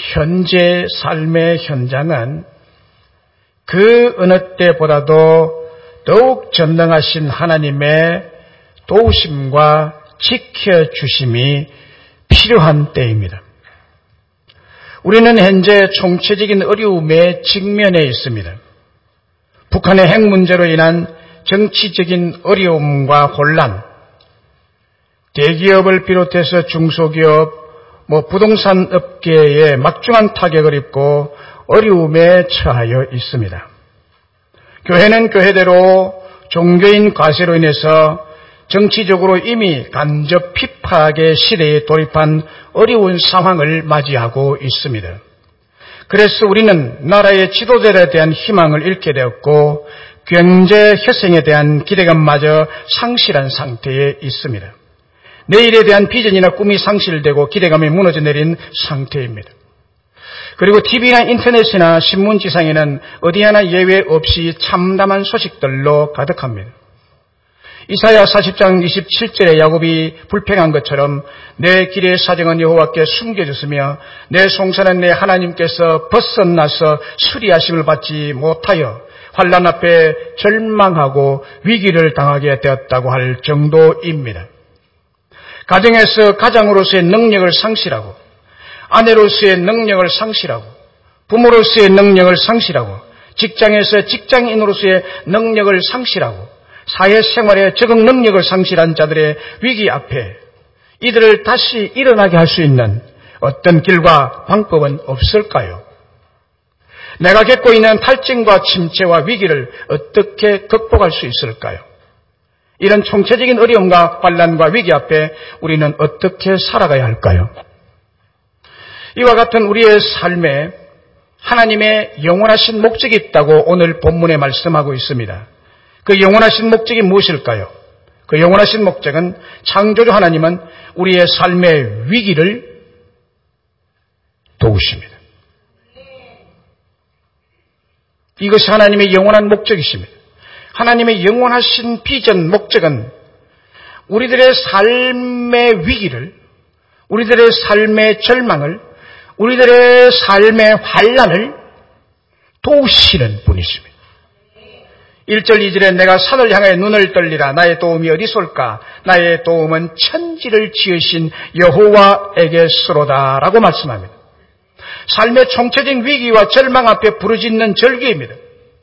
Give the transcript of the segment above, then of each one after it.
현재 삶의 현장은 그 어느 때보다도 더욱 전능하신 하나님의 도우심과 지켜주심이 필요한 때입니다. 우리는 현재 총체적인 어려움에 직면해 있습니다. 북한의 핵 문제로 인한 정치적인 어려움과 혼란, 대기업을 비롯해서 중소기업, 부동산 업계에 막중한 타격을 입고 어려움에 처하여 있습니다. 교회는 교회대로 종교인 과세로 인해서 정치적으로 이미 간접 핍박의 시대에 돌입한 어려운 상황을 맞이하고 있습니다. 그래서 우리는 나라의 지도자에 대한 희망을 잃게 되었고 경제 혁신에 대한 기대감마저 상실한 상태에 있습니다. 내일에 대한 비전이나 꿈이 상실되고 기대감이 무너져 내린 상태입니다. 그리고 TV나 인터넷이나 신문지상에는 어디 하나 예외 없이 참담한 소식들로 가득합니다. 이사야 40장 27절에 야곱이 불평한 것처럼 내 길의 사정은 여호와께 숨겨졌으며 내 송사는 내 하나님께서 벗어나서 수리하심을 받지 못하여 환난 앞에 절망하고 위기를 당하게 되었다고 할 정도입니다. 가정에서 가장으로서의 능력을 상실하고 아내로서의 능력을 상실하고 부모로서의 능력을 상실하고 직장에서 직장인으로서의 능력을 상실하고 사회생활의 적응 능력을 상실한 자들의 위기 앞에 이들을 다시 일어나게 할 수 있는 어떤 길과 방법은 없을까요? 내가 겪고 있는 탈진과 침체와 위기를 어떻게 극복할 수 있을까요? 이런 총체적인 어려움과 환난과 위기 앞에 우리는 어떻게 살아가야 할까요? 이와 같은 우리의 삶에 하나님의 영원하신 목적이 있다고 오늘 본문에 말씀하고 있습니다. 그 영원하신 목적이 무엇일까요? 그 영원하신 목적은 창조주 하나님은 우리의 삶의 위기를 도우십니다. 이것이 하나님의 영원한 목적이십니다. 하나님의 영원하신 비전 목적은 우리들의 삶의 위기를, 우리들의 삶의 절망을, 우리들의 삶의 환난을 도우시는 분이십니다. 1절 2절에 내가 산을 향해 눈을 떨리라 나의 도움이 어디서 올까? 나의 도움은 천지를 지으신 여호와에게서로다 라고 말씀합니다. 삶의 총체적인 위기와 절망 앞에 부르짖는 절기입니다.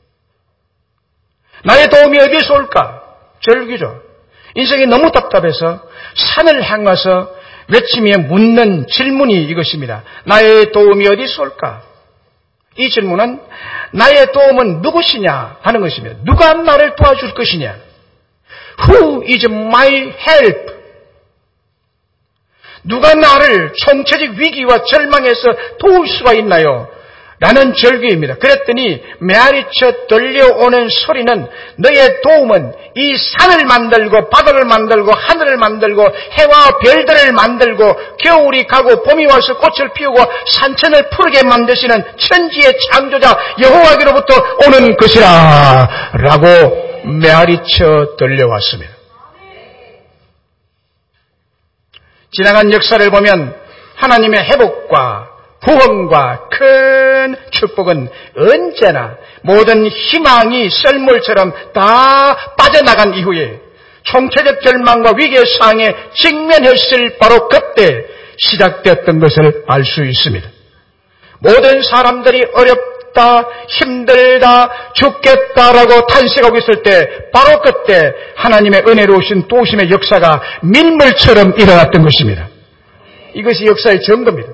나의 도움이 어디서 올까? 절기죠. 인생이 너무 답답해서 산을 향해서 외치며 묻는 질문이 이것입니다. 나의 도움이 어디서 올까? 이 질문은 나의 도움은 누구시냐 하는 것입니다. 누가 나를 도와줄 것이냐? Who is my help? 누가 나를 총체적 위기와 절망에서 도울 수가 있나요? 라는 절규입니다. 그랬더니 메아리쳐 들려오는 소리는 너의 도움은 이 산을 만들고 바다를 만들고 하늘을 만들고 해와 별들을 만들고 겨울이 가고 봄이 와서 꽃을 피우고 산천을 푸르게 만드시는 천지의 창조자 여호와께로부터 오는 것이라 라고 메아리쳐 들려왔습니다. 지나간 역사를 보면 하나님의 회복과 구원과 큰 축복은 언제나 모든 희망이 썰물처럼 다 빠져나간 이후에 총체적 절망과 위기의 상황에 직면했을 바로 그때 시작되었던 것을 알 수 있습니다. 모든 사람들이 어렵다, 힘들다, 죽겠다라고 탄식하고 있을 때 바로 그때 하나님의 은혜로우신 도우심의 역사가 밀물처럼 일어났던 것입니다. 이것이 역사의 증거입니다.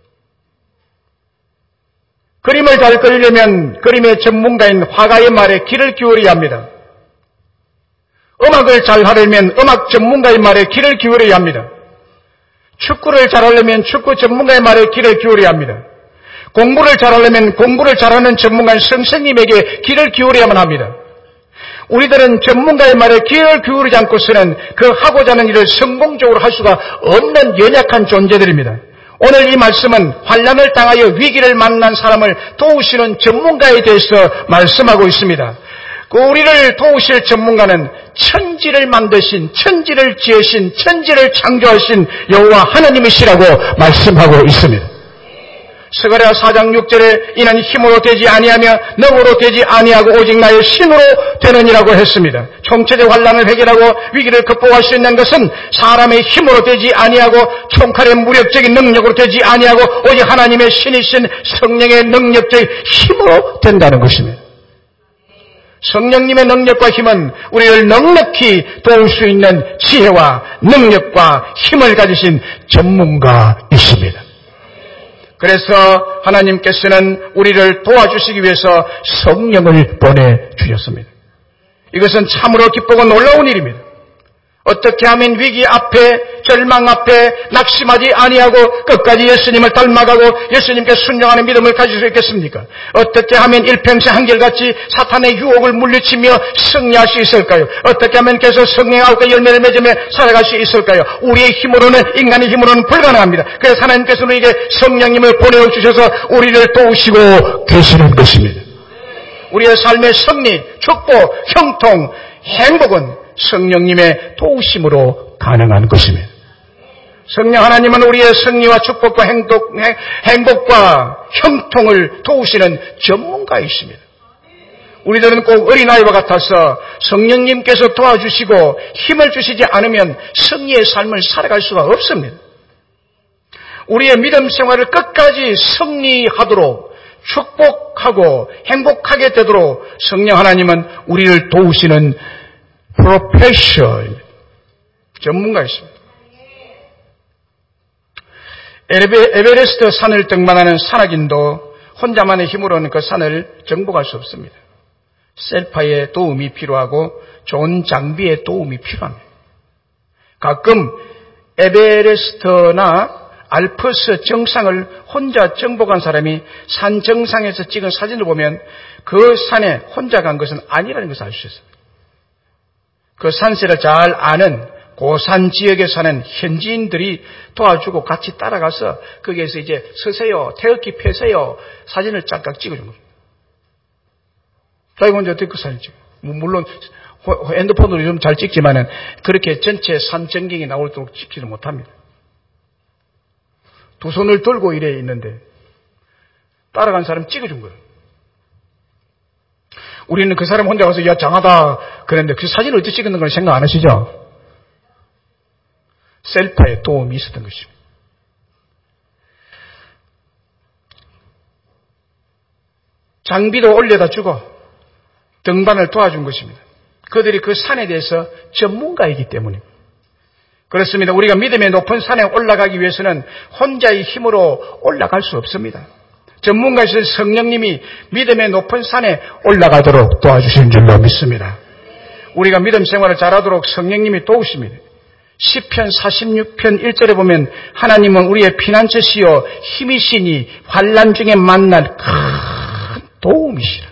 그림을 잘 그리려면 그림의 전문가인 화가의 말에 귀를 기울여야 합니다. 음악을 잘 하려면 음악 전문가의 말에 귀를 기울여야 합니다. 축구를 잘하려면 축구 전문가의 말에 귀를 기울여야 합니다. 공부를 잘하려면 공부를 잘하는 전문가인 선생님에게 귀를 기울여야만 합니다. 우리들은 전문가의 말에 귀를 기울이지 않고서는 그 하고자 하는 일을 성공적으로 할 수가 없는 연약한 존재들입니다. 오늘 이 말씀은 환난을 당하여 위기를 만난 사람을 도우시는 전문가에 대해서 말씀하고 있습니다. 그 우리를 도우실 전문가는 천지를 만드신, 천지를 지으신, 천지를 창조하신 여호와 하나님이시라고 말씀하고 있습니다. 스가랴 4장 6절에 이는 힘으로 되지 아니하며 능으로 되지 아니하고 오직 나의 신으로 되느니라고 했습니다. 총체적 환난을 해결하고 위기를 극복할 수 있는 것은 사람의 힘으로 되지 아니하고 총칼의 무력적인 능력으로 되지 아니하고 오직 하나님의 신이신 성령의 능력적 힘으로 된다는 것입니다. 성령님의 능력과 힘은 우리를 넉넉히 도울 수 있는 지혜와 능력과 힘을 가지신 전문가이십니다. 그래서 하나님께서는 우리를 도와주시기 위해서 성령을 보내주셨습니다. 이것은 참으로 기쁘고 놀라운 일입니다. 어떻게 하면 위기 앞에 절망 앞에 낙심하지 아니하고 끝까지 예수님을 닮아가고 예수님께 순종하는 믿음을 가질 수 있겠습니까? 어떻게 하면 일평생 한결같이 사탄의 유혹을 물리치며 승리할 수 있을까요? 어떻게 하면 계속 성령하고 열매를 맺으며 살아갈 수 있을까요? 우리의 힘으로는, 인간의 힘으로는 불가능합니다. 그래서 하나님께서 우리에게 성령님을 보내주셔서 우리를 도우시고 계시는 것입니다. 우리의 삶의 승리, 축복, 형통, 행복은 성령님의 도우심으로 가능한 것입니다. 성령 하나님은 우리의 승리와 축복과 행복과 형통을 도우시는 전문가이십니다. 우리들은 꼭 어린아이와 같아서 성령님께서 도와주시고 힘을 주시지 않으면 승리의 삶을 살아갈 수가 없습니다. 우리의 믿음 생활을 끝까지 승리하도록 축복하고 행복하게 되도록 성령 하나님은 우리를 도우시는 프로페셔널 전문가이십니다. 에베레스트 산을 등반하는 산악인도 혼자만의 힘으로는 그 산을 정복할 수 없습니다. 셀파의 도움이 필요하고 좋은 장비의 도움이 필요합니다. 가끔 에베레스트나 알프스 정상을 혼자 정복한 사람이 산 정상에서 찍은 사진을 보면 그 산에 혼자 간 것은 아니라는 것을 알 수 있습니다. 그 산세를 잘 아는 고산 지역에 사는 현지인들이 도와주고 같이 따라가서 거기에서 이제 서세요, 태극기 펴세요 사진을 잠깐 찍어준 겁니다. 자기 혼자 어떻게 그 사진 찍어요? 물론 핸드폰으로 좀 잘 찍지만은 그렇게 전체 산 전경이 나오도록 찍지는 못합니다. 두 손을 들고 이래 있는데 따라간 사람 찍어준 거예요. 우리는 그 사람 혼자 가서 야 장하다 그랬는데 그 사진을 어떻게 찍는 걸 생각 안 하시죠? 셀파의 도움이 있었던 것입니다. 장비도 올려다 주고 등반을 도와준 것입니다. 그들이 그 산에 대해서 전문가이기 때문입니다. 그렇습니다. 우리가 믿음의 높은 산에 올라가기 위해서는 혼자의 힘으로 올라갈 수 없습니다. 전문가이신 성령님이 믿음의 높은 산에 올라가도록 도와주신 줄로 믿습니다. 우리가 믿음 생활을 잘하도록 성령님이 도우십니다. 시편 46편 1절에 보면 하나님은 우리의 피난처시요 힘이시니 환난 중에 만날 큰 도움이시라.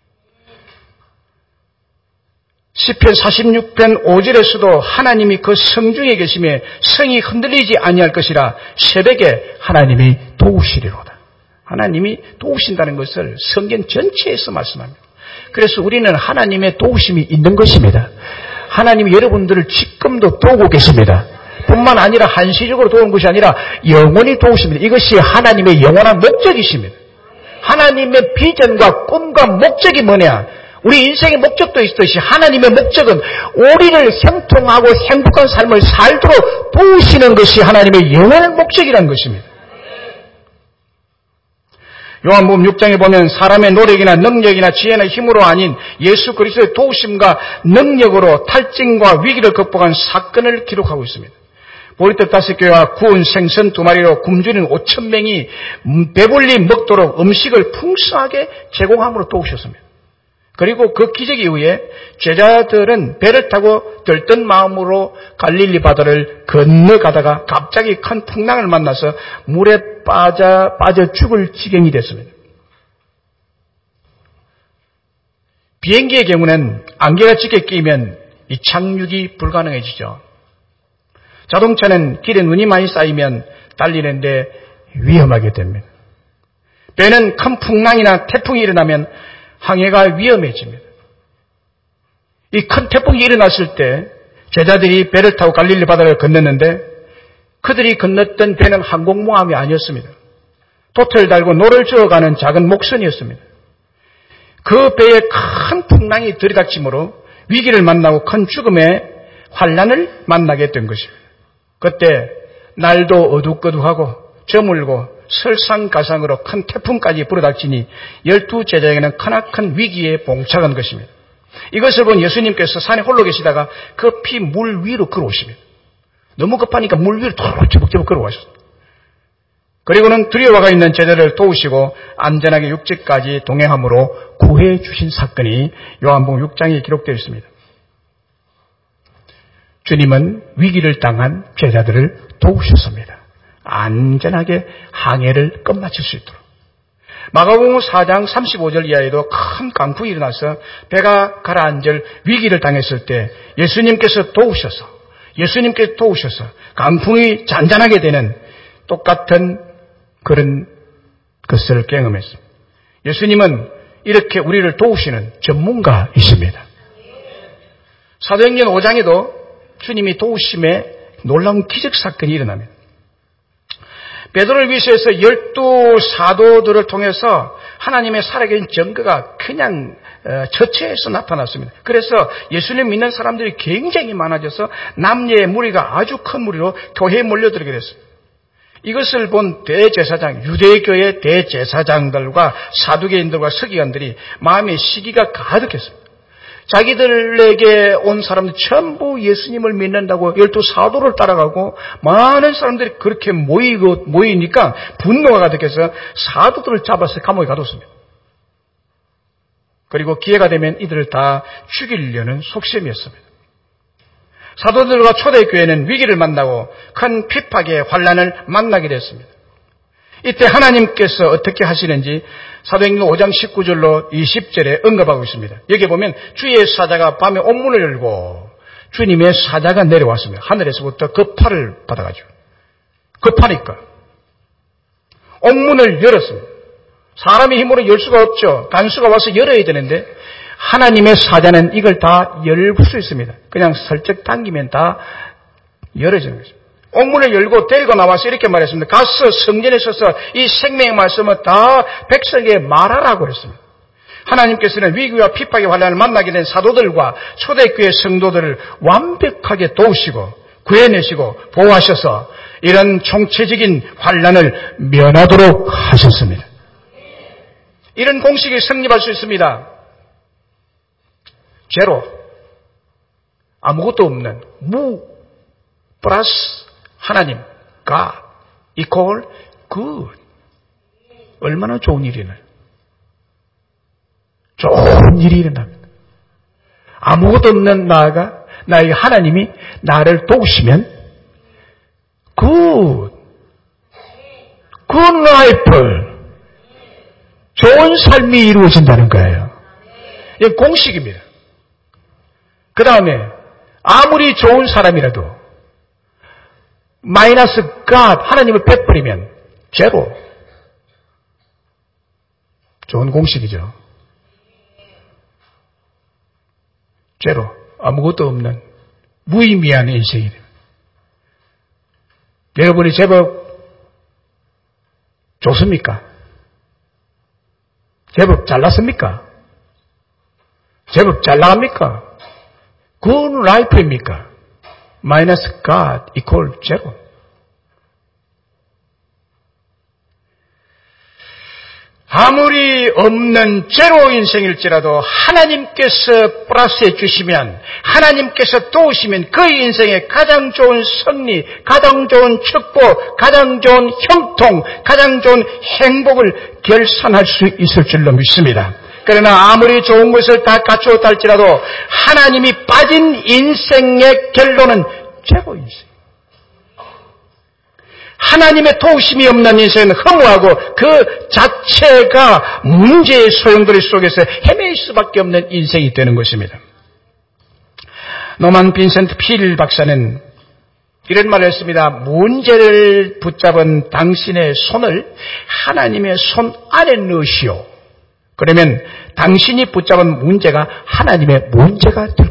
시편 46편 5절에서도 하나님이 그 성중에 계심에 성이 흔들리지 아니할 것이라 새벽에 하나님이 도우시리로다. 하나님이 도우신다는 것을 성경 전체에서 말씀합니다. 그래서 우리는 하나님의 도우심이 있는 것입니다. 하나님이 여러분들을 지금도 도우고 계십니다. 뿐만 아니라 한시적으로 도우는 것이 아니라 영원히 도우십니다. 이것이 하나님의 영원한 목적이십니다. 하나님의 비전과 꿈과 목적이 뭐냐? 우리 인생의 목적도 있듯이 하나님의 목적은 우리를 형통하고 행복한 삶을 살도록 도우시는 것이 하나님의 영원한 목적이라는 것입니다. 요한복음 6장에 보면 사람의 노력이나 능력이나 지혜나 힘으로 아닌 예수 그리스도의 도우심과 능력으로 탈진과 위기를 극복한 사건을 기록하고 있습니다. 보리떡 5개와 구운 생선 2마리로 굶주린 5,000명이 배불리 먹도록 음식을 풍성하게 제공함으로 도우셨습니다. 그리고 그 기적 이후에 제자들은 배를 타고 들뜬 마음으로 갈릴리 바다를 건너가다가 갑자기 큰 풍랑을 만나서 물에 빠져 죽을 지경이 됐습니다. 비행기의 경우는 안개가 짙게 끼면 이 착륙이 불가능해지죠. 자동차는 길에 눈이 많이 쌓이면 달리는데 위험하게 됩니다. 배는 큰 풍랑이나 태풍이 일어나면 항해가 위험해집니다. 이 큰 태풍이 일어났을 때 제자들이 배를 타고 갈릴리 바다를 건넜는데 그들이 건넜던 배는 항공모함이 아니었습니다. 돛을 달고 노를 저어가는 작은 목선이었습니다. 그 배에 큰 풍랑이 들이닥치므로 위기를 만나고 큰 죽음의 환난을 만나게 된 것입니다. 그때 날도 어둑어둑하고 저물고 설상가상으로 큰 태풍까지 불어닥치니 12제자에게는 크나큰 위기에 봉착한 것입니다. 이것을 본 예수님께서 산에 홀로 계시다가 급히 물 위로 걸어오십니다. 너무 급하니까 물 위로 저벅저벅 걸어오셨습니다. 그리고는 두려워가 있는 제자를 도우시고 안전하게 육지까지 동행함으로 구해 주신 사건이 요한복음 6장에 기록되어 있습니다. 주님은 위기를 당한 제자들을 도우셨습니다. 안전하게 항해를 끝마칠 수 있도록. 마가복음 4장 35절 이하에도 큰 강풍이 일어나서 배가 가라앉을 위기를 당했을 때 예수님께서 도우셔서 강풍이 잔잔하게 되는 똑같은 그런 것을 경험했습니다. 예수님은 이렇게 우리를 도우시는 전문가이십니다. 사도행전 5장에도 주님이 도우심에 놀라운 기적사건이 일어납니다. 베드로를 위시해서 12사도들을 통해서 하나님의 살아계신 증거가 그냥 처체해서 나타났습니다. 그래서 예수님 믿는 사람들이 굉장히 많아져서 남녀의 무리가 아주 큰 무리로 교회에 몰려들게 됐습니다. 이것을 본 대제사장, 유대교의 대제사장들과 사두개인들과 서기관들이 마음의 시기가 가득했습니다. 자기들에게 온 사람들 전부 예수님을 믿는다고 12사도를 따라가고 많은 사람들이 그렇게 모이니까 분노가 가득해서 사도들을 잡아서 감옥에 가뒀습니다. 그리고 기회가 되면 이들을 다 죽이려는 속셈이었습니다. 사도들과 초대교회는 위기를 만나고 큰 핍박의 환난을 만나게 됐습니다. 이때 하나님께서 어떻게 하시는지 사도행전 5장 19절로 20절에 언급하고 있습니다. 여기 보면 주의 사자가 밤에 옥문을 열고 주님의 사자가 내려왔습니다. 하늘에서부터 그 팔을 받아가지고. 급하니까 옥문을 열었습니다. 사람의 힘으로 열 수가 없죠. 간수가 와서 열어야 되는데 하나님의 사자는 이걸 다 열 수 있습니다. 그냥 슬쩍 당기면 다 열어지는 것입니다. 옥문을 열고 데리고 나와서 이렇게 말했습니다. 가서 성전에 서서 이 생명의 말씀을 다 백성에게 말하라고 그랬습니다. 하나님께서는 위기와 핍박의 환난을 만나게 된 사도들과 초대교회 성도들을 완벽하게 도우시고 구해내시고 보호하셔서 이런 총체적인 환난을 면하도록 하셨습니다. 이런 공식이 성립할 수 있습니다. 제로, 아무것도 없는 무 플러스 하나님, God, equal, good. 얼마나 좋은 일이나요? 좋은 일이 일어납니다. 아무것도 없는 나가 나의 하나님이 나를 도우시면 good life, 좋은 삶이 이루어진다는 거예요. 이게 공식입니다. 그 다음에 아무리 좋은 사람이라도 마이너스 God, 하나님을 빼버리면 제로. 좋은 공식이죠. 제로. 아무것도 없는 무의미한 인생이 됩니다. 여러분이 제법 좋습니까? 제법 잘났습니까? 제법 잘 나갑니까? good life입니까? 마이너스 God equal 제로. 아무리 없는 제로 인생일지라도 하나님께서 플러스해 주시면, 하나님께서 도우시면 그 인생의 가장 좋은 승리, 가장 좋은 축복, 가장 좋은 형통, 가장 좋은 행복을 결산할 수 있을 줄로 믿습니다. 그러나 아무리 좋은 것을 다 갖추었다 할지라도 하나님이 빠진 인생의 결론은 제로 인생. 하나님의 도우심이 없는 인생은 허무하고 그 자체가 문제의 소용돌이 속에서 헤맬 수밖에 없는 인생이 되는 것입니다. 노만 빈센트 필 박사는 이런 말을 했습니다. 문제를 붙잡은 당신의 손을 하나님의 손 안에 넣으시오. 그러면 당신이 붙잡은 문제가 하나님의 문제가 될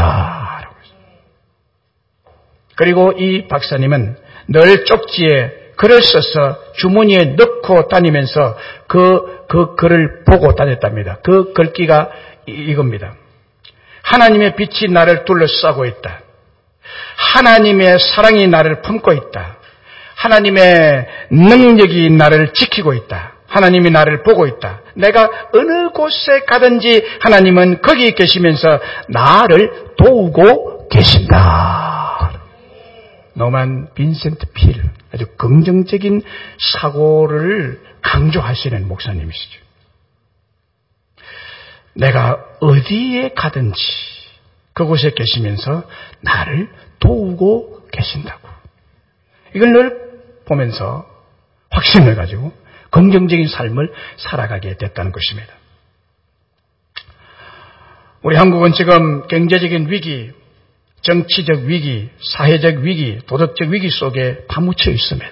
것입니다. 그리고 이 박사님은 늘 쪽지에 글을 써서 주머니에 넣고 다니면서 그 글을 보고 다녔답니다. 그 글귀가 이겁니다. 하나님의 빛이 나를 둘러싸고 있다. 하나님의 사랑이 나를 품고 있다. 하나님의 능력이 나를 지키고 있다. 하나님이 나를 보고 있다. 내가 어느 곳에 가든지 하나님은 거기 계시면서 나를 도우고 계신다. 노만 빈센트 필, 아주 긍정적인 사고를 강조하시는 목사님이시죠. 내가 어디에 가든지 그곳에 계시면서 나를 도우고 계신다고. 이걸 늘 보면서 확신을 가지고 긍정적인 삶을 살아가게 됐다는 것입니다. 우리 한국은 지금 경제적인 위기, 정치적 위기, 사회적 위기, 도덕적 위기 속에 파묻혀 있습니다.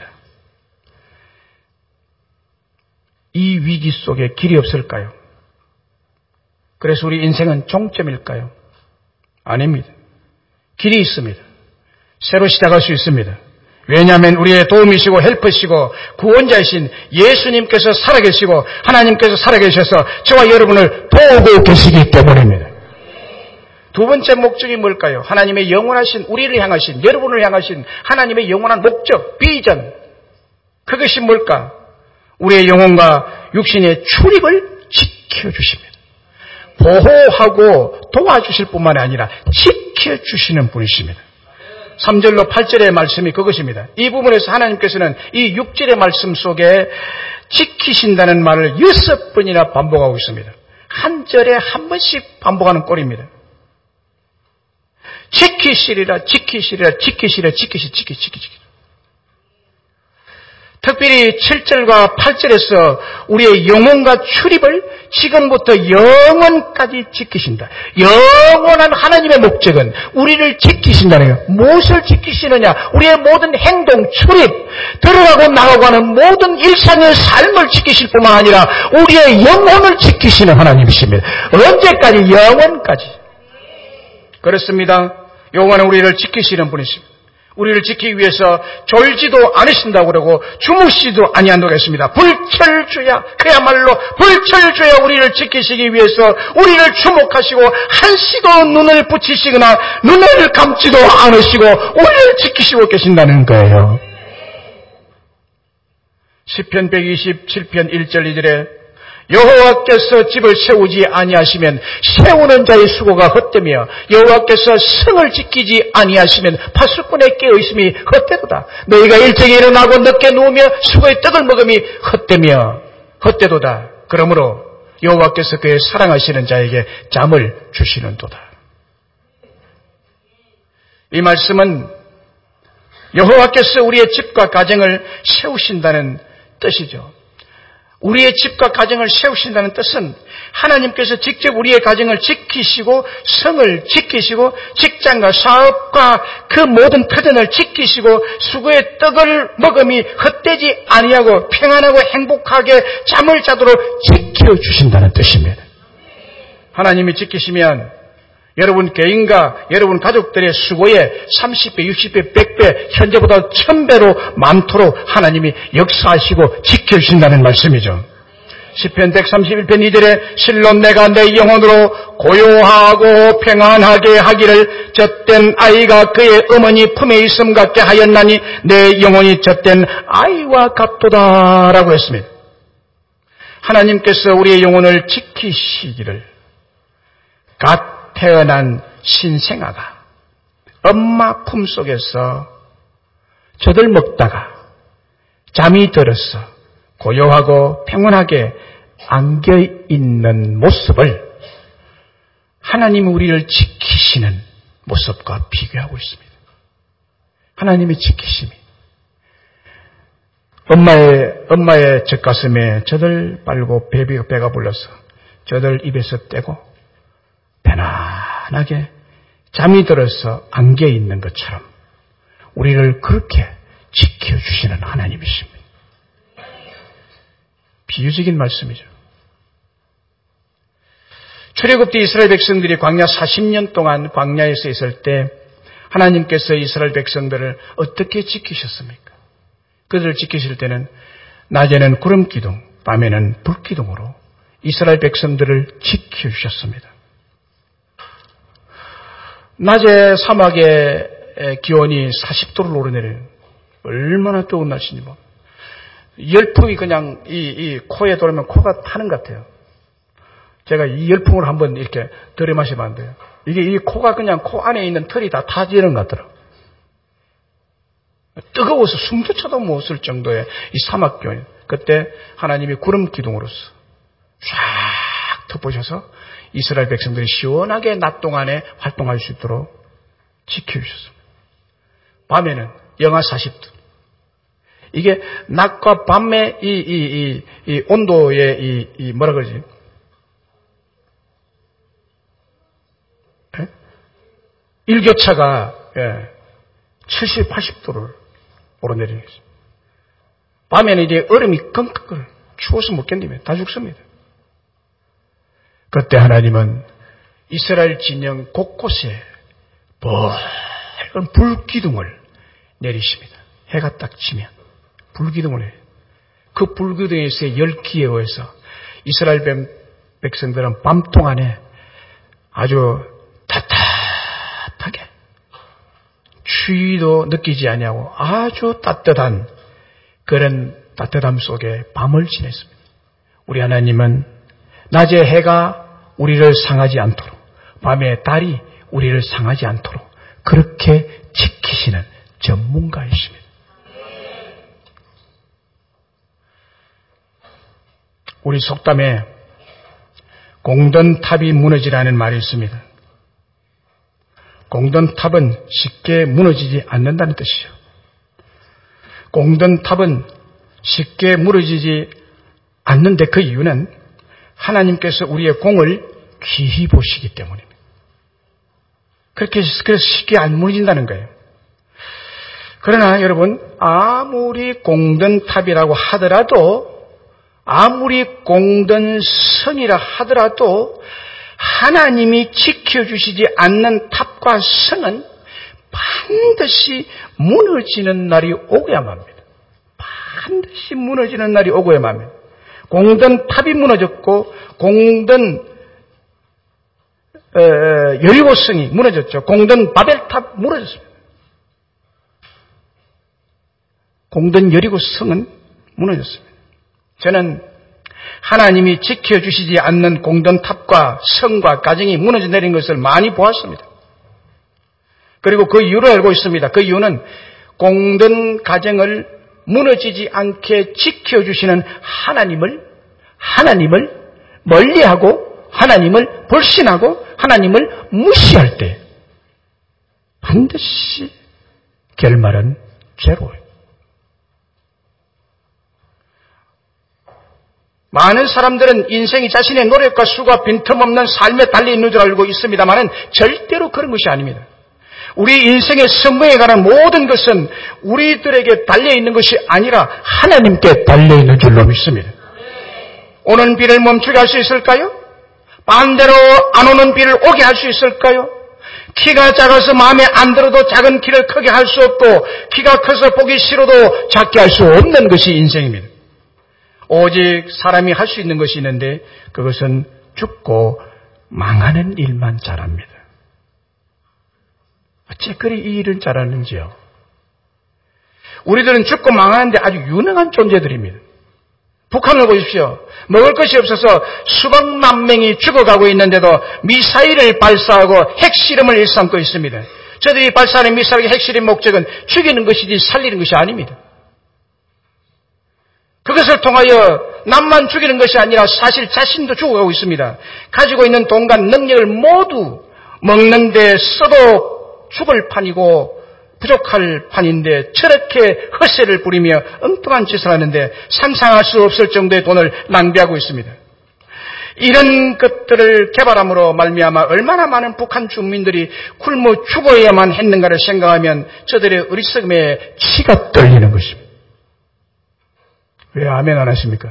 이 위기 속에 길이 없을까요? 그래서 우리 인생은 종점일까요? 아닙니다. 길이 있습니다. 새로 시작할 수 있습니다. 왜냐하면 우리의 도움이시고 헬퍼시고 구원자이신 예수님께서 살아계시고 하나님께서 살아계셔서 저와 여러분을 도우고 계시기 때문입니다. 두 번째 목적이 뭘까요? 하나님의 영원하신, 우리를 향하신, 여러분을 향하신 하나님의 영원한 목적, 비전. 그것이 뭘까? 우리의 영혼과 육신의 출입을 지켜주십니다. 보호하고 도와주실 뿐만 아니라 지켜주시는 분이십니다. 3절로 8절의 말씀이 그것입니다. 이 부분에서 하나님께서는 이 6절의 말씀 속에 지키신다는 말을 6번이나 반복하고 있습니다. 한 절에 한 번씩 반복하는 꼴입니다. 지키시리라, 지키시리라, 지키시리라, 지키시리라. 특별히 7절과 8절에서 우리의 영혼과 출입을 지금부터 영원까지 지키신다. 영원한 하나님의 목적은 우리를 지키신다는 거예요. 무엇을 지키시느냐? 우리의 모든 행동, 출입, 들어가고 나가고 하는 모든 일상의 삶을 지키실 뿐만 아니라 우리의 영혼을 지키시는 하나님이십니다. 언제까지? 영원까지. 그렇습니다. 영원한 우리를 지키시는 분이십니다. 우리를 지키기 위해서 졸지도 않으신다고 그러고 주무시지도 아니한다고 했습니다. 불철주야, 그야말로 불철주야 우리를 지키시기 위해서 우리를 주목하시고 한시도 눈을 붙이시거나 눈을 감지도 않으시고 우리를 지키시고 계신다는 거예요. 시편 127편 1절 2절에 여호와께서 집을 세우지 아니하시면 세우는 자의 수고가 헛되며 여호와께서 성을 지키지 아니하시면 파수꾼의 깨어있음이 헛되도다. 너희가 일찍 일어나고 늦게 누우며 수고의 떡을 먹음이 헛되도다. 그러므로 여호와께서 그의 사랑하시는 자에게 잠을 주시는도다. 이 말씀은 여호와께서 우리의 집과 가정을 세우신다는 뜻이죠. 우리의 집과 가정을 세우신다는 뜻은 하나님께서 직접 우리의 가정을 지키시고 성을 지키시고 직장과 사업과 그 모든 터전을 지키시고 수고의 떡을 먹음이 헛되지 아니하고 평안하고 행복하게 잠을 자도록 지켜주신다는 뜻입니다. 하나님이 지키시면 여러분 개인과 여러분 가족들의 수고에 30배, 60배, 100배, 현재보다 1000배로 많도록 하나님이 역사하시고 지켜주신다는 말씀이죠. 시편 131편 2절에 실로 내가 내 영혼으로 고요하고 평안하게 하기를 젖된 아이가 그의 어머니 품에 있음 같게 하였나니 내 영혼이 젖된 아이와 같도다 라고 했습니다. 하나님께서 우리의 영혼을 지키시기를 갓 태어난 신생아가 엄마 품속에서 젖을 먹다가 잠이 들어서 고요하고 평온하게 안겨있는 모습을 하나님이 우리를 지키시는 모습과 비교하고 있습니다. 하나님이 지키심이 엄마의 젖가슴에 젖을 빨고 배가 불러서 젖을 입에서 떼고 편안하게 잠이 들어서 안겨있는 것처럼 우리를 그렇게 지켜주시는 하나님이십니다. 비유적인 말씀이죠. 출애굽 뒤 이스라엘 백성들이 광야 40년 동안 광야에서 있을 때 하나님께서 이스라엘 백성들을 어떻게 지키셨습니까? 그들을 지키실 때는 낮에는 구름 기둥, 밤에는 불 기둥으로 이스라엘 백성들을 지켜주셨습니다. 낮에 사막의 기온이 40도를 오르내리는 얼마나 뜨거운 날씨인지 뭐. 열풍이 그냥 이 코에 돌면 코가 타는 것 같아요. 제가 이 열풍을 한번 이렇게 들이마시면 안 돼요. 이게 이 코가 그냥 코 안에 있는 털이 다 타지는 것 같더라고요. 뜨거워서 숨조차도 못 쓸 정도의 이 사막 기온. 그때 하나님이 구름 기둥으로서 쫙 덮으셔서 이스라엘 백성들이 시원하게 낮 동안에 활동할 수 있도록 지켜주셨습니다. 밤에는 영하 40도. 이게 낮과 밤의 이 온도의 뭐라 그러지? 일교차가 70, 80도를 오르내리는 거죠. 밤에는 이제 얼음이 끙끙 추워서 못 견디면 다 죽습니다. 그때 하나님은 이스라엘 진영 곳곳에 밝은 불기둥을 내리십니다. 해가 딱 지면 불기둥을 내려요. 그 불기둥에서의 열기에 의해서 이스라엘 백성들은 밤 동안에 아주 따뜻하게 추위도 느끼지 아니하고 아주 따뜻한 그런 따뜻함 속에 밤을 지냈습니다. 우리 하나님은 낮에 해가 우리를 상하지 않도록 밤에 달이 우리를 상하지 않도록 그렇게 지키시는 전문가이십니다. 우리 속담에 공든 탑이 무너지라는 말이 있습니다. 공든 탑은 쉽게 무너지지 않는다는 뜻이요. 공든 탑은 쉽게 무너지지 않는데 그 이유는 하나님께서 우리의 공을 귀히 보시기 때문입니다. 그래서 쉽게 안 무너진다는 거예요. 그러나 여러분, 아무리 공든 탑이라고 하더라도 아무리 공든 성이라 하더라도 하나님이 지켜주시지 않는 탑과 성은 반드시 무너지는 날이 오고야만 합니다. 반드시 무너지는 날이 오고야만 합니다. 공든 탑이 무너졌고 공든 여리고성이 무너졌죠. 공든 바벨탑 무너졌습니다. 공든 여리고성은 무너졌습니다. 저는 하나님이 지켜주시지 않는 공든 탑과 성과 가정이 무너져 내린 것을 많이 보았습니다. 그리고 그 이유를 알고 있습니다. 그 이유는 공든 가정을 무너지지 않게 지켜주시는 하나님을 멀리하고 하나님을 불신하고 하나님을 무시할 때 반드시 결말은 죄로예요. 많은 사람들은 인생이 자신의 노력과 수고가 빈틈없는 삶에 달려있는 줄 알고 있습니다만 절대로 그런 것이 아닙니다. 우리 인생의 성공에 관한 모든 것은 우리들에게 달려있는 것이 아니라 하나님께 달려있는 줄로 믿습니다. 오는 비를 멈추게 할 수 있을까요? 반대로 안 오는 비를 오게 할 수 있을까요? 키가 작아서 마음에 안 들어도 작은 키를 크게 할 수 없고 키가 커서 보기 싫어도 작게 할 수 없는 것이 인생입니다. 오직 사람이 할 수 있는 것이 있는데 그것은 죽고 망하는 일만 잘합니다. 어째 그리 이 일은 잘하는지요? 우리들은 죽고 망하는데 아주 유능한 존재들입니다. 북한을 보십시오. 먹을 것이 없어서 수백만 명이 죽어가고 있는데도 미사일을 발사하고 핵실험을 일삼고 있습니다. 저들이 발사하는 미사일의 핵실험 목적은 죽이는 것이지 살리는 것이 아닙니다. 그것을 통하여 남만 죽이는 것이 아니라 사실 자신도 죽어가고 있습니다. 가지고 있는 돈과 능력을 모두 먹는 데 써도 죽을 판이고 부족할 판인데 저렇게 허세를 부리며 엉뚱한 짓을 하는데 상상할 수 없을 정도의 돈을 낭비하고 있습니다. 이런 것들을 개발함으로 말미암아 얼마나 많은 북한 주민들이 굶어 죽어야만 했는가를 생각하면 저들의 어리석음에 치가 떨리는 것입니다. 왜 아멘 안 하십니까?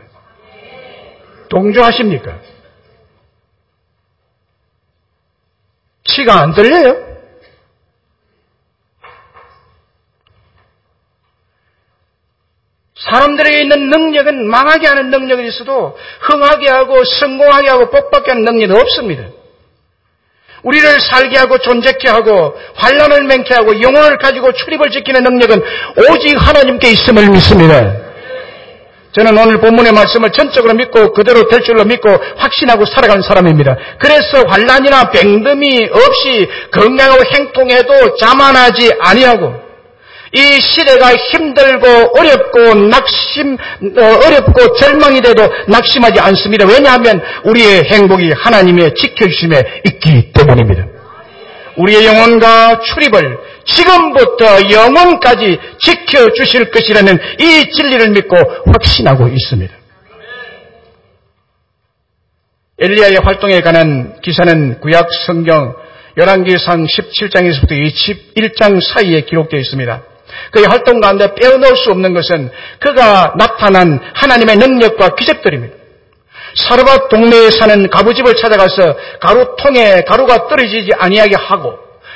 동조하십니까? 치가 안 떨려요? 사람들에게 있는 능력은 망하게 하는 능력이 있어도 흥하게 하고 성공하게 하고 복받게 하는 능력은 없습니다. 우리를 살게 하고 존재케 하고 환난을 맹케 하고 영혼을 가지고 출입을 지키는 능력은 오직 하나님께 있음을 믿습니다. 저는 오늘 본문의 말씀을 전적으로 믿고 그대로 될 줄로 믿고 확신하고 살아가는 사람입니다. 그래서 환난이나 병듦이 없이 건강하고 행통해도 자만하지 아니하고 이 시대가 힘들고 어렵고 어렵고 절망이 돼도 낙심하지 않습니다. 왜냐하면 우리의 행복이 하나님의 지켜주심에 있기 때문입니다. 우리의 영혼과 출입을 지금부터 영원까지 지켜주실 것이라는 이 진리를 믿고 확신하고 있습니다. 엘리야의 활동에 관한 기사는 구약 성경 열왕기상 17장에서부터 21장 사이에 기록되어 있습니다. 그의 활동 가운데 빼어놓을 수 없는 것은 그가 나타난 하나님의 능력과 기적들입니다. 사르밧 동네에 사는 가부집을 찾아가서 가루통에 가루가 떨어지지 아니하게 하고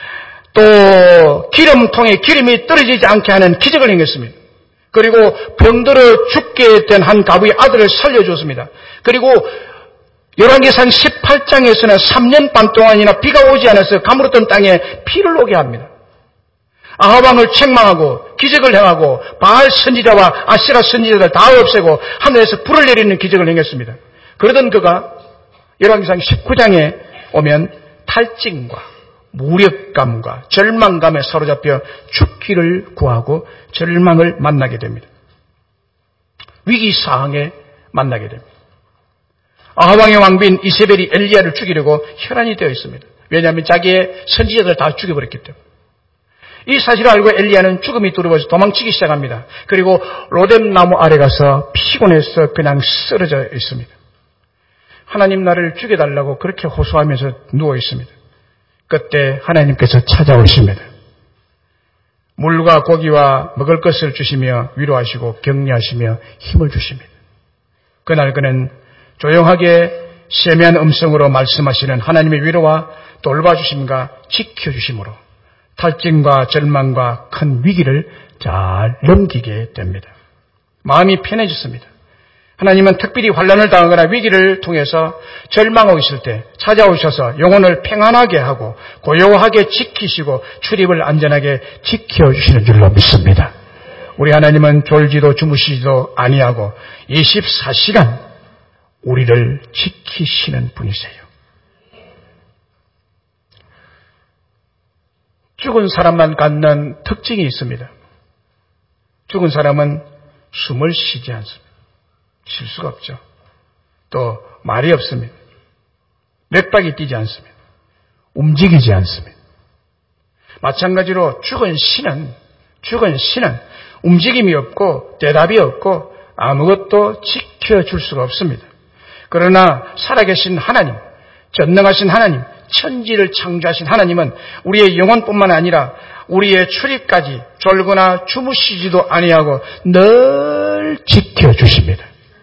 또 기름통에 기름이 떨어지지 않게 하는 기적을 행했습니다. 그리고 병들어 죽게 된 한 가부의 아들을 살려줬습니다. 그리고 열왕기상 18장에서는 3년 반 동안이나 비가 오지 않아서 가물었던 땅에 피를 오게 합니다. 아합 왕을 책망하고 기적을 행하고 바알 선지자와 아세라 선지자들 다 없애고 하늘에서 불을 내리는 기적을 행했습니다. 그러던 그가 열왕기상 19장에 오면 탈진과 무력감과 절망감에 사로잡혀 죽기를 구하고 절망을 만나게 됩니다. 위기상황에 만나게 됩니다. 아합 왕의 왕비인 이세벨이 엘리야를 죽이려고 혈안이 되어 있습니다. 왜냐하면 자기의 선지자들 다 죽여버렸기 때문에. 이 사실을 알고 엘리야는 죽음이 두려워서 도망치기 시작합니다. 그리고 로뎀 나무 아래 가서 피곤해서 그냥 쓰러져 있습니다. 하나님 나를 죽여달라고 그렇게 호소하면서 누워 있습니다. 그때 하나님께서 찾아오십니다. 물과 고기와 먹을 것을 주시며 위로하시고 격려하시며 힘을 주십니다. 그날 그는 조용하게 세미한 음성으로 말씀하시는 하나님의 위로와 돌봐주심과 지켜주심으로 탈진과 절망과 큰 위기를 잘 넘기게 됩니다. 마음이 편해졌습니다. 하나님은 특별히 환난을 당하거나 위기를 통해서 절망하고 있을 때 찾아오셔서 영혼을 평안하게 하고 고요하게 지키시고 출입을 안전하게 지켜주시는 줄로 믿습니다. 우리 하나님은 졸지도 주무시지도 아니하고 24시간 우리를 지키시는 분이세요. 죽은 사람만 갖는 특징이 있습니다. 죽은 사람은 숨을 쉬지 않습니다. 쉴 수가 없죠. 또 말이 없습니다. 맥박이 뛰지 않습니다. 움직이지 않습니다. 마찬가지로 죽은 신은 움직임이 없고 대답이 없고 아무것도 지켜줄 수가 없습니다. 그러나 살아계신 하나님, 전능하신 하나님, 천지를 창조하신 하나님은 우리의 영혼뿐만 아니라 우리의 출입까지 졸거나 주무시지도 아니하고 늘 지켜주십니다.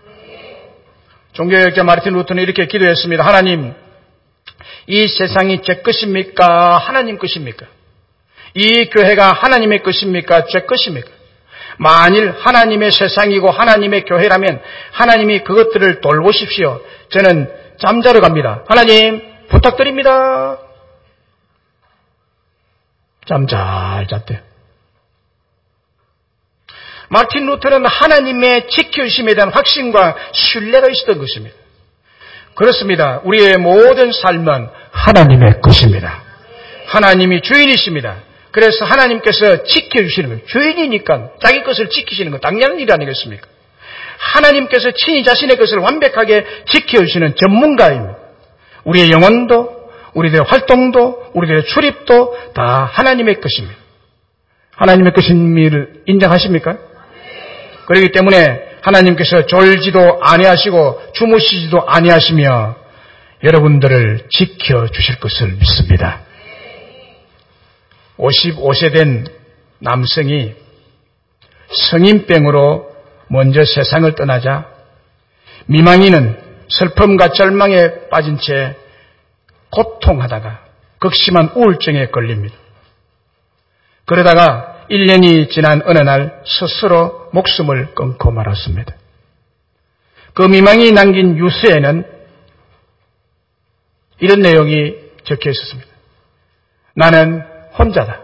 종교개혁자 마르틴 루터는 이렇게 기도했습니다. 하나님, 이 세상이 제 것입니까? 하나님 것입니까? 이 교회가 하나님의 것입니까? 제 것입니까? 만일 하나님의 세상이고 하나님의 교회라면 하나님이 그것들을 돌보십시오. 저는 잠자러 갑니다. 하나님 부탁드립니다. 잠 잘 잤대요. 마틴 루터는 하나님의 지켜주심에 대한 확신과 신뢰가 있었던 것입니다. 그렇습니다. 우리의 모든 삶은 하나님의 것입니다. 하나님이 주인이십니다. 그래서 하나님께서 지켜주시는 거예요. 주인이니까 자기 것을 지키시는 건 당연한 일이 아니겠습니까? 하나님께서 친히 자신의 것을 완벽하게 지켜주시는 전문가입니다. 우리의 영혼도, 우리들의 활동도, 우리들의 출입도 다 하나님의 것입니다. 하나님의 것임을 인정하십니까? 그렇기 때문에 하나님께서 졸지도 아니하시고 주무시지도 아니하시며 여러분들을 지켜주실 것을 믿습니다. 55세 된 남성이 성인병으로 먼저 세상을 떠나자 미망인은 슬픔과 절망에 빠진 채 고통하다가 극심한 우울증에 걸립니다. 그러다가 1년이 지난 어느 날 스스로 목숨을 끊고 말았습니다. 그 미망이 남긴 유서에는 이런 내용이 적혀 있었습니다. 나는 혼자다.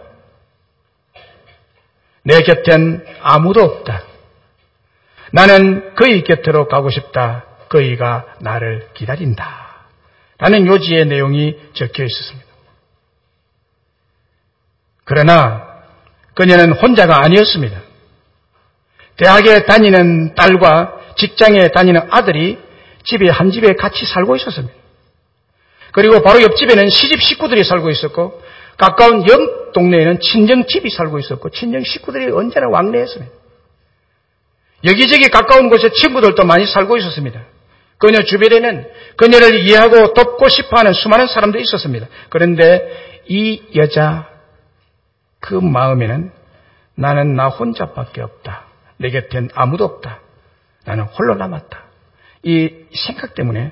내 곁엔 아무도 없다. 나는 그의 곁으로 가고 싶다. 그이가 나를 기다린다. 라는 요지의 내용이 적혀 있었습니다. 그러나 그녀는 혼자가 아니었습니다. 대학에 다니는 딸과 직장에 다니는 아들이 한 집에 같이 살고 있었습니다. 그리고 바로 옆집에는 시집 식구들이 살고 있었고 가까운 옆 동네에는 친정집이 살고 있었고 친정 식구들이 언제나 왕래했습니다. 여기저기 가까운 곳에 친구들도 많이 살고 있었습니다. 그녀 주변에는 그녀를 이해하고 돕고 싶어하는 수많은 사람들이 있었습니다. 그런데 이 여자 그 마음에는 나는 나 혼자밖에 없다. 내 곁엔 아무도 없다. 나는 홀로 남았다. 이 생각 때문에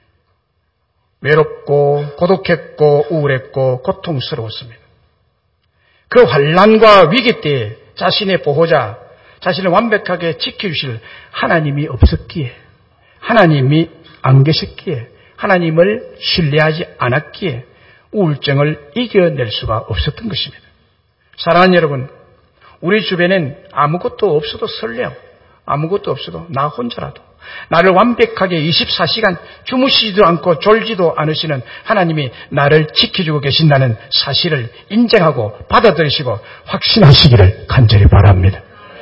외롭고 고독했고 우울했고 고통스러웠습니다. 그 환난과 위기 때에 자신의 보호자, 자신을 완벽하게 지켜주실 하나님이 없었기에, 하나님이 안 계셨기에, 하나님을 신뢰하지 않았기에 우울증을 이겨낼 수가 없었던 것입니다. 사랑하는 여러분, 우리 주변엔 아무것도 없어도 설령 아무것도 없어도 나 혼자라도 나를 완벽하게 24시간 주무시지도 않고 졸지도 않으시는 하나님이 나를 지켜주고 계신다는 사실을 인정하고 받아들이시고 확신하시기를 간절히 바랍니다.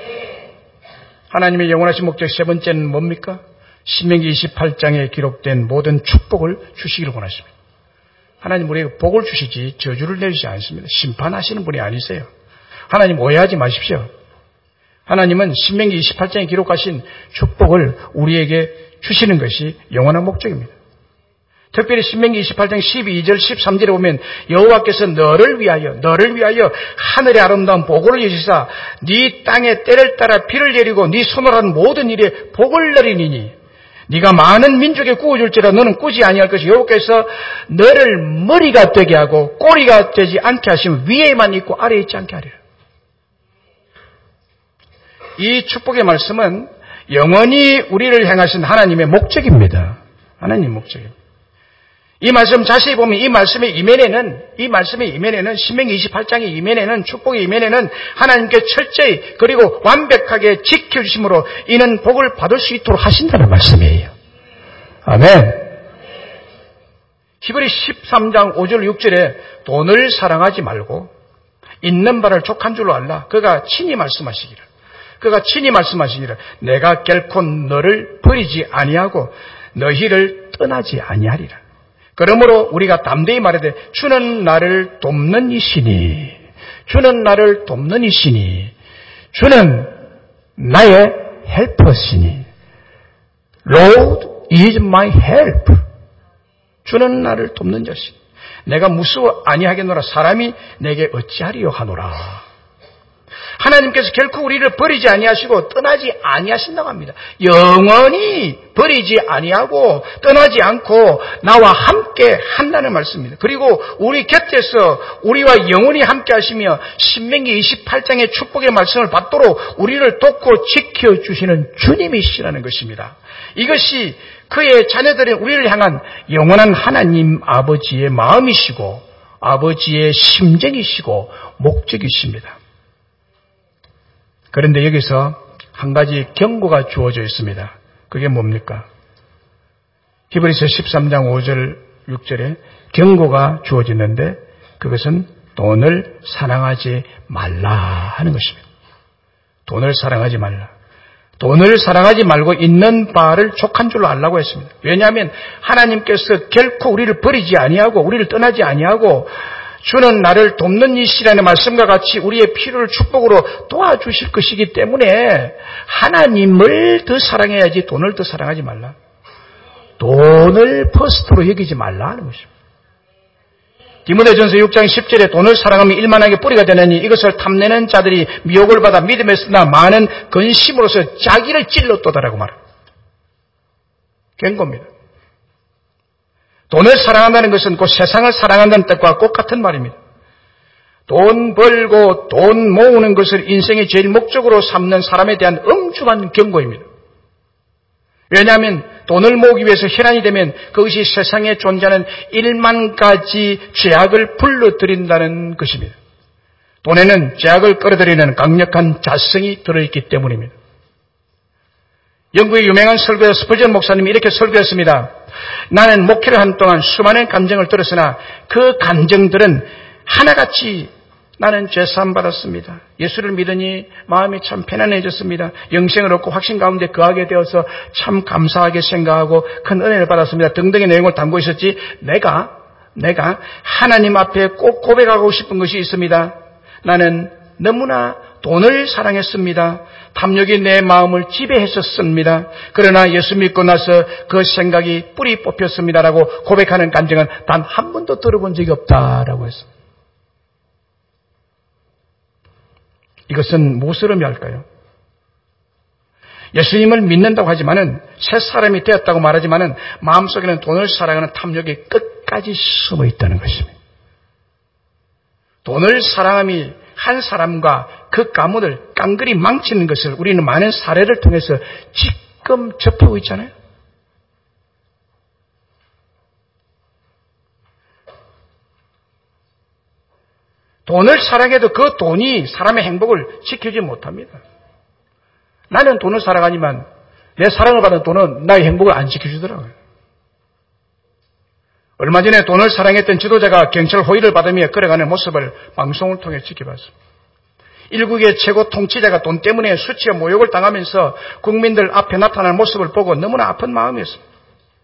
하나님의 영원하신 목적 세 번째는 뭡니까? 신명기 28장에 기록된 모든 축복을 주시기를 원하십니다. 하나님 우리에게 복을 주시지 저주를 내주지 않습니다. 심판하시는 분이 아니세요. 하나님 오해하지 마십시오. 하나님은 신명기 28장에 기록하신 축복을 우리에게 주시는 것이 영원한 목적입니다. 특별히 신명기 28장 12절 13절에 보면 여호와께서 너를 위하여 하늘의 아름다운 복을 여시사 네 땅에 때를 따라 비를 내리고 네 손으로 한 모든 일에 복을 내리니니 네가 많은 민족에 꾸어줄지라 너는 꾸지 아니할 것이 여호와께서 너를 머리가 되게 하고 꼬리가 되지 않게 하시면 위에만 있고 아래에 있지 않게 하리라. 이 축복의 말씀은 영원히 우리를 향하신 하나님의 목적입니다. 하나님의 목적입니다. 이 말씀 자세히 보면 이 말씀의 이면에는 신명기 28장의 이면에는 축복의 이면에는 하나님께 철저히 그리고 완벽하게 지켜주심으로 이는 복을 받을 수 있도록 하신다는 말씀이에요. 아멘. 히브리 13장 5절 6절에 돈을 사랑하지 말고 있는 바를 족한 줄로 알라. 그가 친히 말씀하시기를 내가 결코 너를 버리지 아니하고 너희를 떠나지 아니하리라. 그러므로 우리가 담대히 말하되 주는 나를 돕는 이시니 주는 나의 헬퍼시니 Lord is my help. 주는 나를 돕는 자시니 내가 무서워 아니하겠노라. 사람이 내게 어찌하리요 하노라. 하나님께서 결코 우리를 버리지 아니하시고 떠나지 아니하신다고 합니다. 영원히 버리지 아니하고 떠나지 않고 나와 함께 한다는 말씀입니다. 그리고 우리 곁에서 우리와 영원히 함께 하시며 신명기 28장의 축복의 말씀을 받도록 우리를 돕고 지켜주시는 주님이시라는 것입니다. 이것이 그의 자녀들인 우리를 향한 영원한 하나님 아버지의 마음이시고 아버지의 심정이시고 목적이십니다. 그런데 여기서 한 가지 경고가 주어져 있습니다. 그게 뭡니까? 히브리서 13장 5절 6절에 경고가 주어지는데 그것은 돈을 사랑하지 말라 하는 것입니다. 돈을 사랑하지 말라. 돈을 사랑하지 말고 있는 바를 족한 줄로 알라고 했습니다. 왜냐하면 하나님께서 결코 우리를 버리지 아니하고 우리를 떠나지 아니하고 주는 나를 돕는 이시라는 말씀과 같이 우리의 필요를 축복으로 도와주실 것이기 때문에 하나님을 더 사랑해야지 돈을 더 사랑하지 말라. 돈을 퍼스트로 여기지 말라 하는 것입니다. 디모데전서 6장 10절에 돈을 사랑하면 일만하게 뿌리가 되느니 이것을 탐내는 자들이 미혹을 받아 믿음에 쓰나 많은 근심으로서 자기를 찔렀도다라고 말합니다. 경고입니다. 돈을 사랑한다는 것은 곧 세상을 사랑한다는 뜻과 똑같은 말입니다. 돈 벌고 돈 모으는 것을 인생의 제일 목적으로 삼는 사람에 대한 엄중한 경고입니다. 왜냐하면 돈을 모으기 위해서 혈안이 되면 그것이 세상에 존재하는 1만 가지 죄악을 불러들인다는 것입니다. 돈에는 죄악을 끌어들이는 강력한 자성이 들어있기 때문입니다. 영국의 유명한 설교자 스펄전 목사님이 이렇게 설교했습니다. 나는 목회를 하는 동안 수많은 감정을 들었으나 그 감정들은 하나같이 나는 죄사함 받았습니다. 예수를 믿으니 마음이 참 편안해졌습니다. 영생을 얻고 확신 가운데 거하게 되어서 참 감사하게 생각하고 큰 은혜를 받았습니다. 등등의 내용을 담고 있었지 내가 하나님 앞에 꼭 고백하고 싶은 것이 있습니다. 나는 너무나 돈을 사랑했습니다. 탐욕이 내 마음을 지배했었습니다. 그러나 예수 믿고 나서 그 생각이 뿌리 뽑혔습니다라고 고백하는 감정은 단 한 번도 들어본 적이 없다라고 했습니다. 이것은 무엇을 의미할까요? 예수님을 믿는다고 하지만은 새 사람이 되었다고 말하지만은 마음속에는 돈을 사랑하는 탐욕이 끝까지 숨어 있다는 것입니다. 돈을 사랑함이 한 사람과 그 가문을 깡그리 망치는 것을 우리는 많은 사례를 통해서 지금 접하고 있잖아요. 돈을 사랑해도 그 돈이 사람의 행복을 지키지 못합니다. 나는 돈을 사랑하지만 내 사랑을 받은 돈은 나의 행복을 안 지켜주더라고요. 얼마 전에 돈을 사랑했던 지도자가 경찰 호의를 받으며 걸어가는 모습을 방송을 통해 지켜봤습니다. 일국의 최고 통치자가 돈 때문에 수치와 모욕을 당하면서 국민들 앞에 나타나는 모습을 보고 너무나 아픈 마음이었습니다.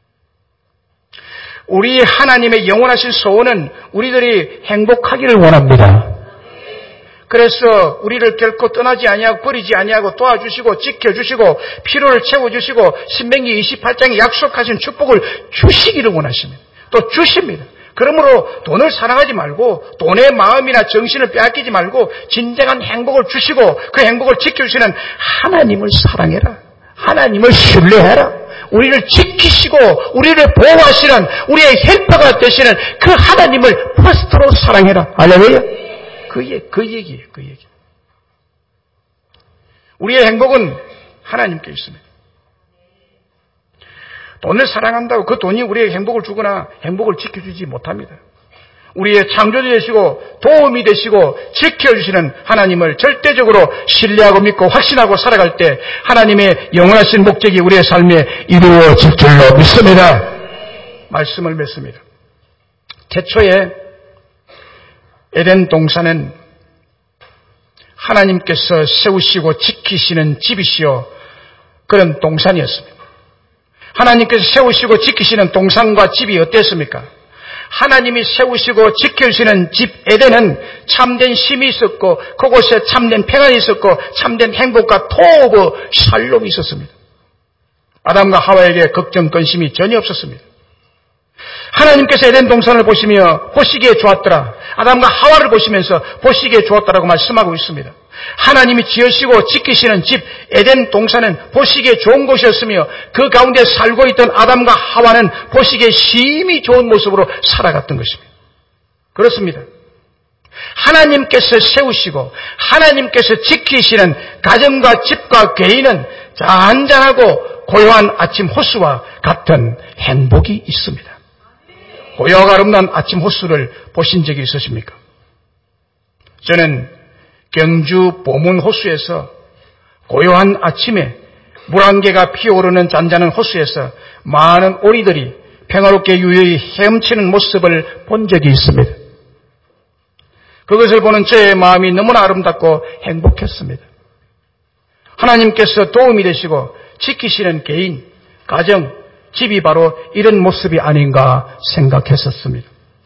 우리 하나님의 영원하신 소원은 우리들이 행복하기를 원합니다. 그래서 우리를 결코 떠나지 아니하고 버리지 아니하고 도와주시고 지켜주시고 피로를 채워주시고 신명기 28장에 약속하신 축복을 주시기를 원하십니다. 또 주십니다. 그러므로 돈을 사랑하지 말고 돈의 마음이나 정신을 빼앗기지 말고 진정한 행복을 주시고 그 행복을 지켜주시는 하나님을 사랑해라. 하나님을 신뢰해라. 우리를 지키시고 우리를 보호하시는 우리의 헬퍼가 되시는 그 하나님을 퍼스트로 사랑해라. 할렐루야. 그 얘기예요. 그 얘기. 우리의 행복은 하나님께 있습니다. 돈을 사랑한다고 그 돈이 우리의 행복을 주거나 행복을 지켜주지 못합니다. 우리의 창조주 되시고 도움이 되시고 지켜주시는 하나님을 절대적으로 신뢰하고 믿고 확신하고 살아갈 때 하나님의 영원하신 목적이 우리의 삶에 이루어질 줄로 믿습니다. 말씀을 맺습니다. 태초에 에덴 동산은 하나님께서 세우시고 지키시는 집이시요 그런 동산이었습니다. 하나님께서 세우시고 지키시는 동산과 집이 어땠습니까? 하나님이 세우시고 지켜주시는 집 에덴은 참된 쉼이 있었고 그곳에 참된 평안이 있었고 참된 행복과 토브 샬롬이 있었습니다. 아담과 하와에게 걱정, 근심이 전혀 없었습니다. 하나님께서 에덴 동산을 보시며 보시기에 좋았더라. 아담과 하와를 보시면서 보시기에 좋았다라고 말씀하고 있습니다. 하나님이 지으시고 지키시는 집 에덴 동산은 보시기에 좋은 곳이었으며 그 가운데 살고 있던 아담과 하와는 보시기에 심히 좋은 모습으로 살아갔던 것입니다. 그렇습니다. 하나님께서 세우시고 하나님께서 지키시는 가정과 집과 개인은 잔잔하고 고요한 아침 호수와 같은 행복이 있습니다. 고요하고 아름다운 아침 호수를 보신 적이 있으십니까? 저는 경주 보문 호수에서 고요한 아침에 물 한 개가 피어오르는 잔잔한 호수에서 많은 오리들이 평화롭게 유유히 헤엄치는 모습을 본 적이 있습니다. 그것을 보는 저의 마음이 너무나 아름답고 행복했습니다. 하나님께서 도움이 되시고 지키시는 개인, 가정, 집이 바로 이런 모습이 아닌가 생각했었습니다.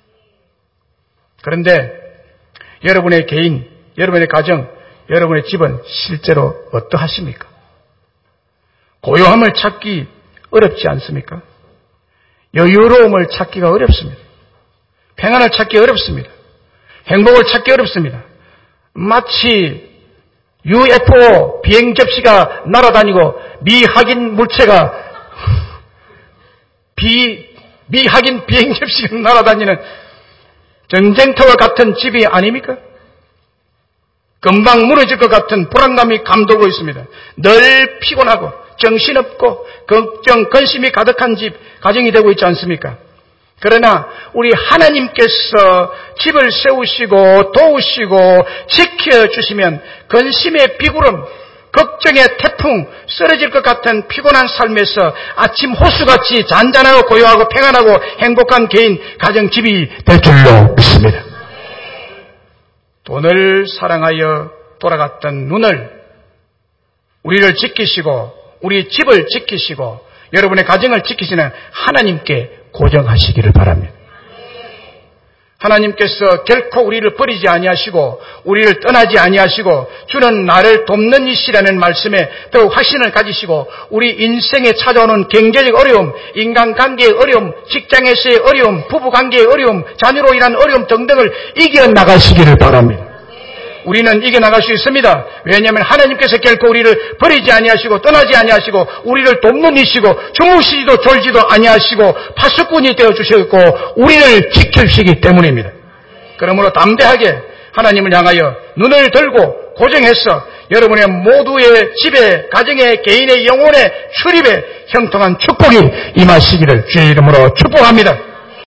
그런데 여러분의 개인, 여러분의 가정, 여러분의 집은 실제로 어떠하십니까? 고요함을 찾기 어렵지 않습니까? 여유로움을 찾기가 어렵습니다. 평안을 찾기 어렵습니다. 행복을 찾기 어렵습니다. 마치 UFO 비행 접시가 날아다니고 미확인 물체가 미확인 비행 접시가 날아다니는 전쟁터와 같은 집이 아닙니까? 금방 무너질 것 같은 불안감이 감돌고 있습니다. 늘 피곤하고 정신없고 걱정, 근심이 가득한 가정이 되고 있지 않습니까? 그러나 우리 하나님께서 집을 세우시고 도우시고 지켜주시면 근심의 비구름, 걱정의 태풍, 쓰러질 것 같은 피곤한 삶에서 아침 호수같이 잔잔하고 고요하고 평안하고 행복한 개인 가정집이 될 줄로 믿습니다. 돈을 사랑하여 돌아갔던 눈을 우리를 지키시고 우리 집을 지키시고 여러분의 가정을 지키시는 하나님께 고정하시기를 바랍니다. 하나님께서 결코 우리를 버리지 아니하시고 우리를 떠나지 아니하시고 주는 나를 돕는 이시라는 말씀에 더욱 확신을 가지시고 우리 인생에 찾아오는 경제적 어려움, 인간관계의 어려움, 직장에서의 어려움, 부부관계의 어려움, 자녀로 인한 어려움 등등을 이겨나가시기를 바랍니다. 우리는 이겨나갈 수 있습니다. 왜냐하면 하나님께서 결코 우리를 버리지 아니하시고 떠나지 아니하시고 우리를 돕는 이시고 주무시지도 졸지도 아니하시고 파수꾼이 되어주셨고 우리를 지켜주시기 때문입니다. 그러므로 담대하게 하나님을 향하여 눈을 들고 고정해서 여러분의 모두의 집에, 가정에, 개인의 영혼의 출입에 형통한 축복이 임하시기를 주의 이름으로 축복합니다.